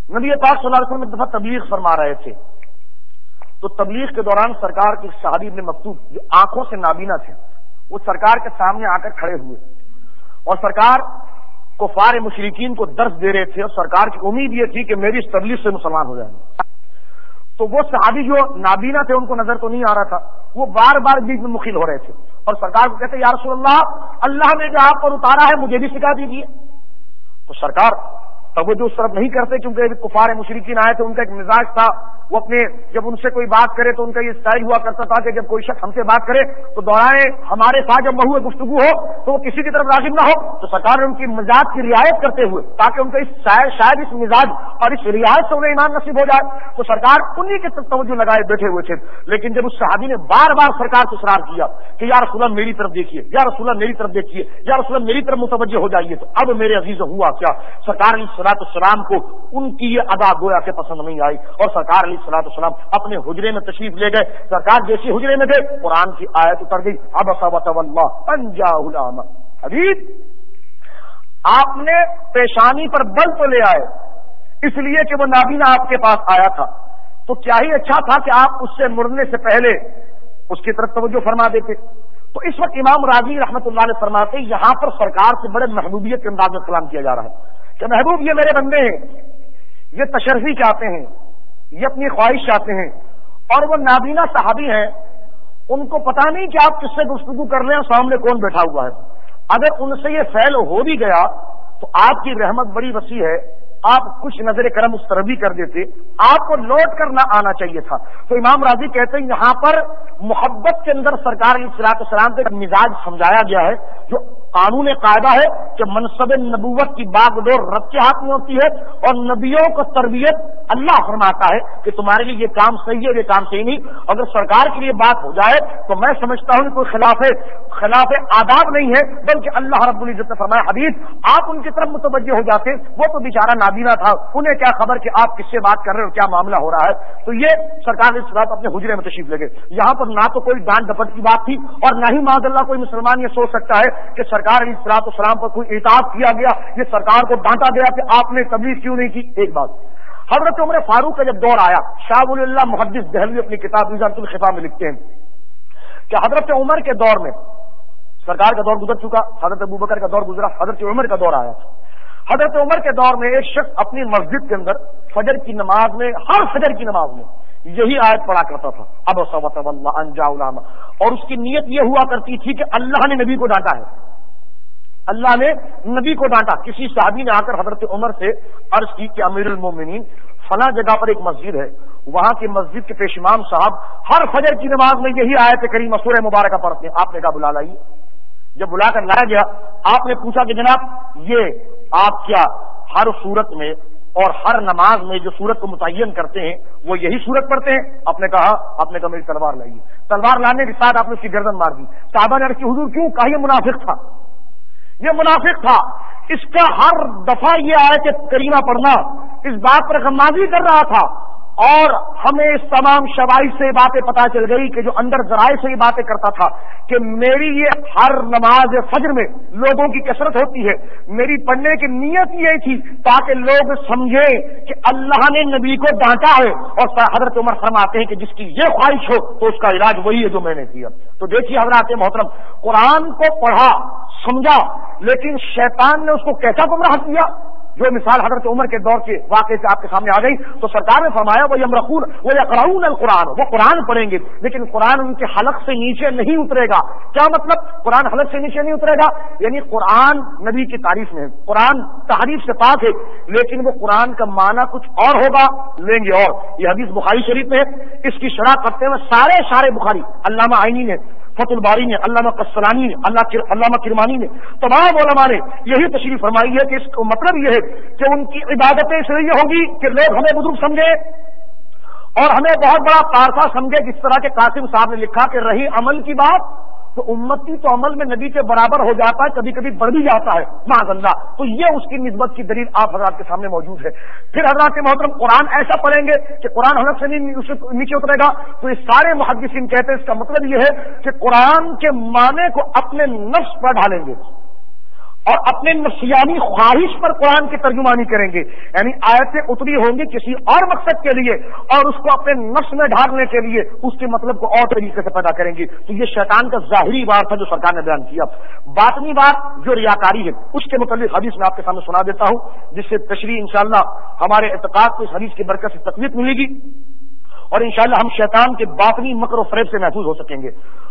نبی پاک صلی اللہ علیہ وسلم ایک دفعہ تبلیغ فرما رہے تھے، تو تبلیغ کے دوران سرکار کے صحابی ابن مکتوم جو آنکھوں سے نابینا تھے، وہ سرکار کے سامنے آ کر کھڑے ہوئے اور سرکار کفار مشرکین کو درس دے رہے تھے، اور سرکار کی امید یہ تھی کہ میری اس تبلیغ سے مسلمان ہو جائیں گے۔ تو وہ صحابی جو نابینا تھے، ان کو نظر تو نہیں آ رہا تھا، وہ بار بار بیچ میں مخل ہو رہے تھے اور سرکار کو کہتے یا رسول اللہ نے جو آپ پر اتارا ہے مجھے بھی سکھا دیجیے۔ تو سرکار توجہ اس طرف نہیں کرتے، کیونکہ کفار مشرکین آئے تھے، ان کا ایک مزاج تھا، وہ اپنے جب ان سے کوئی بات کرے تو ان کا یہ اسٹائل ہوا کرتا تھا کہ جب کوئی شخص ہم سے بات کرے تو دورائیں ہمارے ساتھ جب محو گفتگو ہو تو وہ کسی کی طرف راغب نہ ہو، تو سرکار نے ان کی مزاج کی رعایت کرتے ہوئے تاکہ ان کا شاید اس مزاج اور اس رعایت سے انہیں ایمان نصیب ہو جائے، تو سرکار انہی کی طرف توجہ لگائے بیٹھے ہوئے تھے۔ لیکن جب اس صحابی نے بار بار سرکار سے اصرار کیا کہ یا رسول اللہ میری طرف دیکھیے، یا رسول اللہ میری طرف دیکھیے، یا رسول اللہ میری طرف متوجہ ہو جائیے، تو اب میرے عزیز ہوا کیا، سرکار علیہ الصلوۃ والسلام کو ان کی یہ ادا گویا کہ پسند نہیں آئی، اور سرکار علیہ الصلوۃ والسلام اپنے حجرے میں تشریف لے گئے۔ سرکار جیسی حجرے میں گئے، قرآن کی آیت اتر گئی، عبس وتولی ان جاءہ الاعمی۔ حبیب آپ نے پیشانی پر بل تو لے آئے اس لیے کہ وہ نابینا آپ کے پاس آیا تھا، تو کیا ہی اچھا تھا کہ آپ اس سے مڑنے سے پہلے اس کی طرف توجہ فرما دیتے۔ تو اس وقت امام راضی رحمۃ اللہ علیہ فرماتے ہیں یہاں پر سرکار سے بڑے محبوبیت کے انداز میں کلام کیا جا رہا ہے کہ محبوب یہ میرے بندے ہیں، یہ تشرفی چاہتے ہیں، یہ اپنی خواہش چاہتے ہیں، اور وہ نابینا صحابی ہیں، ان کو پتا نہیں کہ آپ کس سے گفتگو کر رہے ہیں، سامنے کون بیٹھا ہوا ہے۔ اگر ان سے یہ فعل ہو بھی گیا تو آپ کی رحمت بڑی وسیع ہے، آپ کچھ نظر کرم اس طرح بھی کر دیتے، آپ کو لوٹ کر نہ آنا چاہیے تھا۔ تو امام راضی کہتے ہیں یہاں پر محبت کے اندر سرکار علیہ الصلوۃ والسلام کا مزاج سمجھایا گیا ہے، جو قانون قاعدہ ہے کہ منصب نبوت کی باغ ڈور رب کے ہاتھ میں ہوتی ہے، اور نبیوں کو تربیت اللہ فرماتا ہے کہ تمہارے لیے یہ کام صحیح ہے، یہ کام صحیح نہیں۔ اگر سرکار کے لیے بات ہو جائے تو میں سمجھتا ہوں کہ کوئی خلاف آداب نہیں ہے، بلکہ اللہ رب العزت نے فرمایا حبیب آپ ان کی طرف متوجہ ہو جاتے، وہ تو بیچارہ نابینا تھا، انہیں کیا خبر کہ آپ کس سے بات کر رہے ہو، کیا معاملہ ہو رہا ہے۔ تو یہ سرکار کے ساتھ اپنے حجرے میں تشریف لے گئے۔ یہاں پر نہ تو کوئی ڈانٹ ڈپٹ کی بات تھی، اور نہ ہی معاذ اللہ کوئی مسلمان یہ سوچ سکتا ہے کہ سرکار علیہ الصلوۃ والسلام پر کوئی اعتراض کیا گیا، یہ سرکار کو ڈانٹا گیا کہ آپ نے تبلیغ کیوں نہیں کی۔ ایک بات حضرت عمر فاروق کا جب دور آیا، شاہ ولی اللہ محدث دہلوی اپنی کتاب وزارت الخفا میں لکھتے ہیں کہ حضرت عمر کے دور میں سرکار کا دور گزر چکا، حضرت ابوبکر کا دور گزرا، حضرت عمر کا دور آیا۔ حضرت عمر کے دور میں ایک شخص اپنی مسجد کے اندر فجر کی نماز میں، ہر فجر کی نماز میں یہی آیت پڑھا کرتا تھا، عبس وتولی ان جاءہ الاعمی، اور اس کی نیت یہ ہوا کرتی تھی کہ اللہ نے نبی کو ڈانٹا ہے، اللہ نے نبی کو ڈانٹا۔ کسی صحابی نے آ کر حضرت عمر سے عرض کی کہ امیر المومنین فلاں جگہ پر ایک مسجد ہے، وہاں کی مسجد کے پیش امام صاحب ہر فجر کی نماز میں یہی آیت کریمہ سورہ مبارکہ پڑھتے ہیں، آپ نے کہا بلا لائیے۔ جب بلا کر لایا گیا، آپ نے پوچھا کہ جناب یہ آپ کیا ہر صورت میں اور ہر نماز میں جو صورت کو متعین کرتے ہیں وہ یہی صورت پڑھتے ہیں؟ آپ نے کہا میری تلوار لائیے۔ تلوار لانے کے ساتھ آپ نے اس کی گردن مار دی۔ صحابہ نے عرض کی حضور کیوں؟ کہا یہ منافق تھا، یہ منافق تھا، اس کا ہر دفعہ یہ آیت کریمہ پڑھنا اس بات پر غمازی کر رہا تھا، اور ہمیں اس تمام شواہد سے باتیں پتہ چل گئی کہ جو اندر ذرائع سے یہ باتیں کرتا تھا کہ میری یہ ہر نماز فجر میں لوگوں کی کثرت ہوتی ہے، میری پڑھنے کی نیت یہ تھی تاکہ لوگ سمجھیں کہ اللہ نے نبی کو ڈانٹا ہے، اور حضرت عمر فرماتے ہیں کہ جس کی یہ خواہش ہو تو اس کا علاج وہی ہے جو میں نے کیا۔ تو دیکھیے حضرات محترم، قرآن کو پڑھا سمجھا، لیکن شیطان نے اس کو کیسا گمراہ کیا، جو مثال حضرت عمر کے دور کے واقعے سے آپ کے سامنے آ گئی۔ تو سرکار نے فرمایا وہ یمرقون وہ یقرؤون القرآن، وہ قرآن پڑھیں گے لیکن قرآن ان کے حلق سے نیچے نہیں اترے گا۔ کیا مطلب قرآن حلق سے نیچے نہیں اترے گا؟ یعنی قرآن نبی کی تعریف میں ہے، قرآن تحریف سے پاک ہے، لیکن وہ قرآن کا معنی کچھ اور ہوگا، لیں گے اور۔ یہ حدیث بخاری شریف میں ہے، اس کی شرح کرتے ہوئے سارے بخاری، علامہ عینی نے، فتح الباری نے، علامہ قسطلانی نے، علامہ کرمانی نے، تمام علماء نے یہی تشریح فرمائی ہے کہ اس کا مطلب یہ ہے کہ ان کی عبادتیں اس لیے ہوگی کہ لوگ ہمیں بزرگ سمجھے اور ہمیں بہت بڑا پارسا سمجھے۔ جس طرح کے قاسم صاحب نے لکھا کہ رہی عمل کی بات تو امتی تو عمل میں نبی کے برابر ہو جاتا ہے، کبھی کبھی بڑھ بھی جاتا ہے معاذ اللہ۔ تو یہ اس کی نسبت کی دلیل آپ حضرات کے سامنے موجود ہے۔ پھر حضرات محترم قرآن ایسا پڑھیں گے کہ قرآن حلق سے نیچے اترے گا، تو یہ سارے محدثین کہتے ہیں اس کا مطلب یہ ہے کہ قرآن کے معنی کو اپنے نفس پر ڈالیں گے، اور اپنے نفسیانی خواہش پر قرآن کی ترجمانی کریں گے، یعنی آیتیں اتری ہوں گی کسی اور مقصد کے لیے اور اس کو اپنے نفس میں ڈھالنے کے لیے اس کے مطلب کو اور طریقے سے پیدا کریں گے. تو یہ شیطان کا ظاہری بات تھا جو سرکار نے بیان کیا. باطنی بات جو ریاکاری ہے اس کے متعلق حدیث میں آپ کے سامنے سنا دیتا ہوں، جس سے تشریح انشاءاللہ ہمارے اعتقاد کو اس حدیث کی برکت سے تقویت ملے گی اور انشاءاللہ ہم شیطان کے باطنی مکر و فریب سے محفوظ ہو سکیں گے.